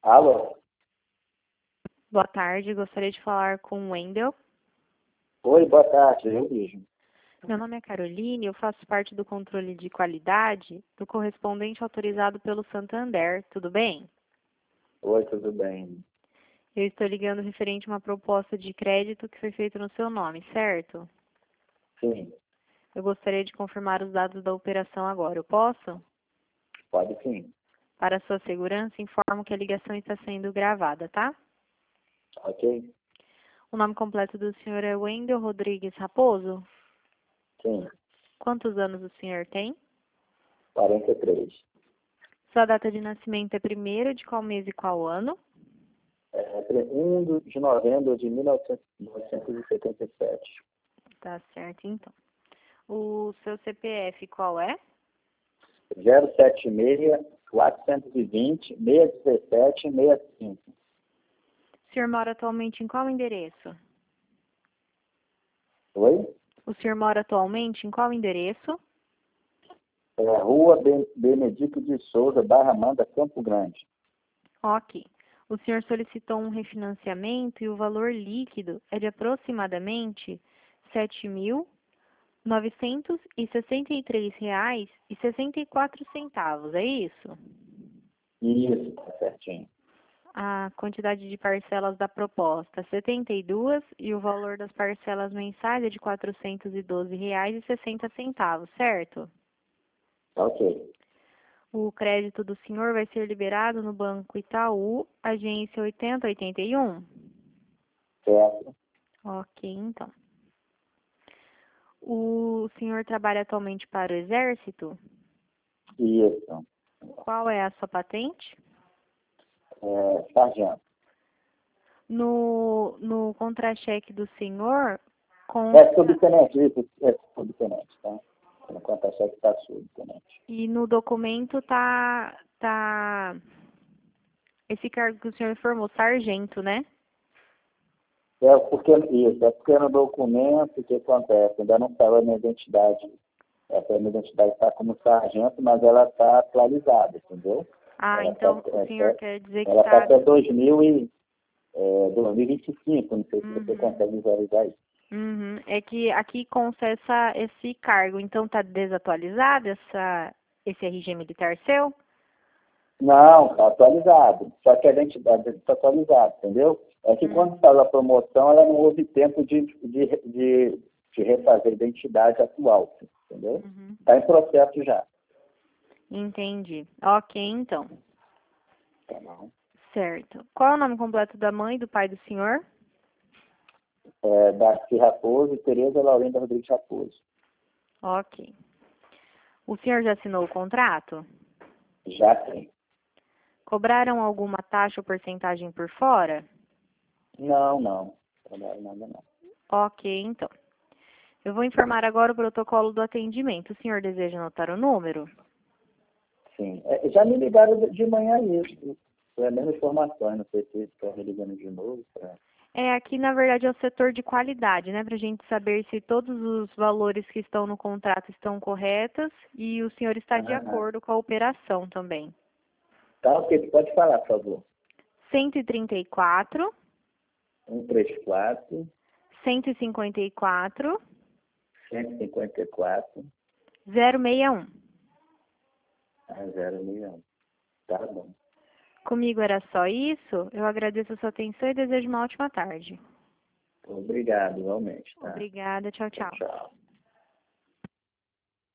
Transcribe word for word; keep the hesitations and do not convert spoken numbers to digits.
Alô? Boa tarde, gostaria de falar com o Wendel. Oi, boa tarde, eu mesmo. Meu nome é Caroline, eu faço parte do controle de qualidade do correspondente autorizado pelo Santander, tudo bem? Oi, tudo bem? Eu estou ligando referente a uma proposta de crédito que foi feita no seu nome, certo? Sim, Eu gostaria de confirmar os dados da operação agora, eu posso? pode sim. Para sua segurança, informo que a ligação está sendo gravada, tá? Ok? O nome completo do senhor é Wendel Rodrigues Raposo? Sim, Quantos anos o senhor tem? quarenta e três. Sua data de nascimento é primeiro de qual mês e qual ano? É, um de novembro de mil novecentos e setenta e sete. Tá certo, então. O seu C P F qual é? zero sete seis, quatrocentos e vinte, seiscentos e dezessete, sessenta e cinco. O senhor mora atualmente em qual endereço? Oi? O senhor mora atualmente em qual endereço? É, Rua Ben- Benedito de Souza, Barra Manda, Campo Grande. Ok. O senhor solicitou um refinanciamento e o valor líquido é de aproximadamente sete mil novecentos e sessenta e três reais e sessenta e quatro centavos, é isso? Isso, tá certinho. A quantidade de parcelas da proposta, setenta e duas, e o valor das parcelas mensais é de quatrocentos e doze reais e sessenta centavos, certo? Ok, O crédito do senhor vai ser liberado no Banco Itaú, agência oitenta oitenta e um? certo. Ok, então. O senhor trabalha atualmente para o Exército? Isso. Qual é a sua patente? É, sargento. No, no contra-cheque do senhor, É consta, subtenente, isso, é subtenente, tá? No conta-cheque está subtenente. e no documento tá, tá esse cargo que o senhor informou, sargento, né? É porque, isso, é porque no documento, o que acontece? Ainda não saiu a minha identidade. Essa minha identidade está como sargento, mas ela está atualizada, entendeu? Ah, Ela está então o senhor quer dizer que ela tá tá... até dois mil e, é, dois mil e vinte e cinco, não sei se você Uhum, consegue visualizar isso. uhum. É que aqui consta essa, esse cargo, então tá desatualizado essa, esse R G militar seu? Não, está atualizado. Só que a identidade está atualizada, entendeu? É que Hum, quando saiu a promoção, ela não houve tempo de, de, de, de refazer a identidade atual, entendeu? uhum. Está em processo já. Entendi. Ok, então. Tá bom. Certo. Qual é o nome completo da mãe e do pai do senhor? É, Darcy Raposo e Tereza Laurinda Rodrigues Raposo. Ok. O senhor já assinou o contrato? Já tem. Cobraram alguma taxa ou porcentagem por fora? Não, não. Não, nada não. Ok, então. Eu vou informar agora o protocolo do atendimento. O senhor deseja anotar o número? Sim. É, já me ligaram de de manhã isso. Foi a mesma informação, não sei se estão me ligando de novo. Pra... É, aqui na verdade é o setor de qualidade, né? Para a gente saber se todos os valores que estão no contrato estão corretos e o senhor está de Ah, acordo com a operação também. tá, ok. Pode falar, por favor. cento e trinta e quatro, um três quatro, cento e cinquenta e quatro, cento e cinquenta e quatro, zero seis um. zero um. Tá bom. Comigo era só isso. Eu agradeço a sua atenção e desejo uma ótima tarde. Obrigado, igualmente, tá? Obrigada. Tchau, Tchau, tchau. tchau.